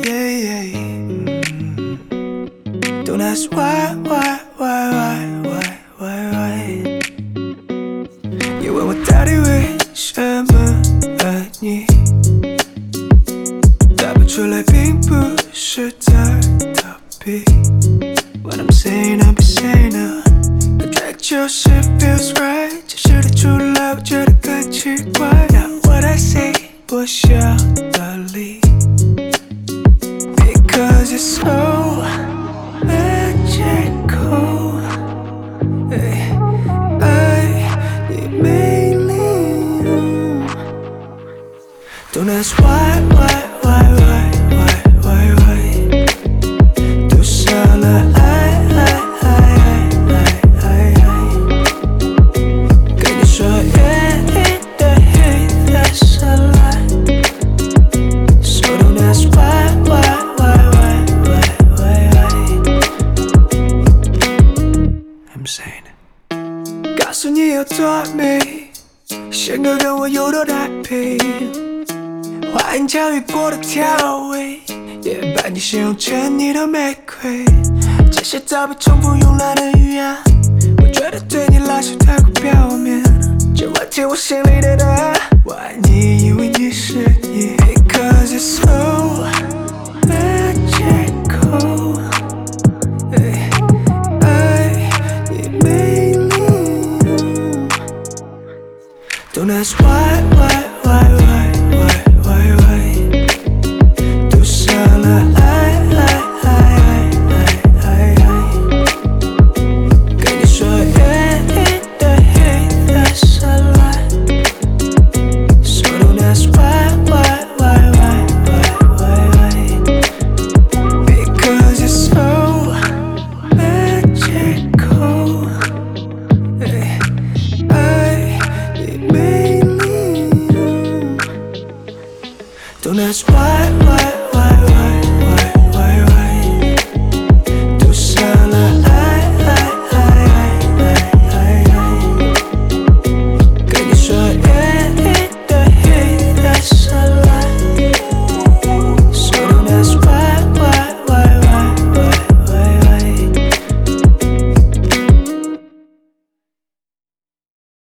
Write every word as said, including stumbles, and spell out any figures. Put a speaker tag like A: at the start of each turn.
A: yeah, yeah. Mm. Don't ask why, why, why, why, why, why, why. You 왜 왔다리 왜 샤머하니 답을 줄래并不是在逃避 What I'm saying, I'll be saying now Contract your shit feels right 解释得出来，我觉得更奇怪 Not what I say 不需要道理 Because it's so magical hey, I need mainly you Don't ask why, why, why, why, why, why, why Tout seul, I, I, I, I, I, I 跟你说 yeah, yeah, yeah, that's a lie So don't ask why, why, why, why, why, why, why I'm saying it 告诉你有多美性格跟我有多搭配花言巧语过的调味也把你形容成你的玫瑰这些早被重复用来的语言我觉得对你来说太过表面这问题我心里的答案我爱你因为你是你 Because it's so magical hey, I need mainly you Don't ask why, why, why, why, why, why, why Tout seul, I, I, I, I, I, I 跟你说 yeah, yeah, yeah, that's a lie So don't ask why, why, why, why, why, why, why Because it's so magical hey, I need mainly you Don't ask why, why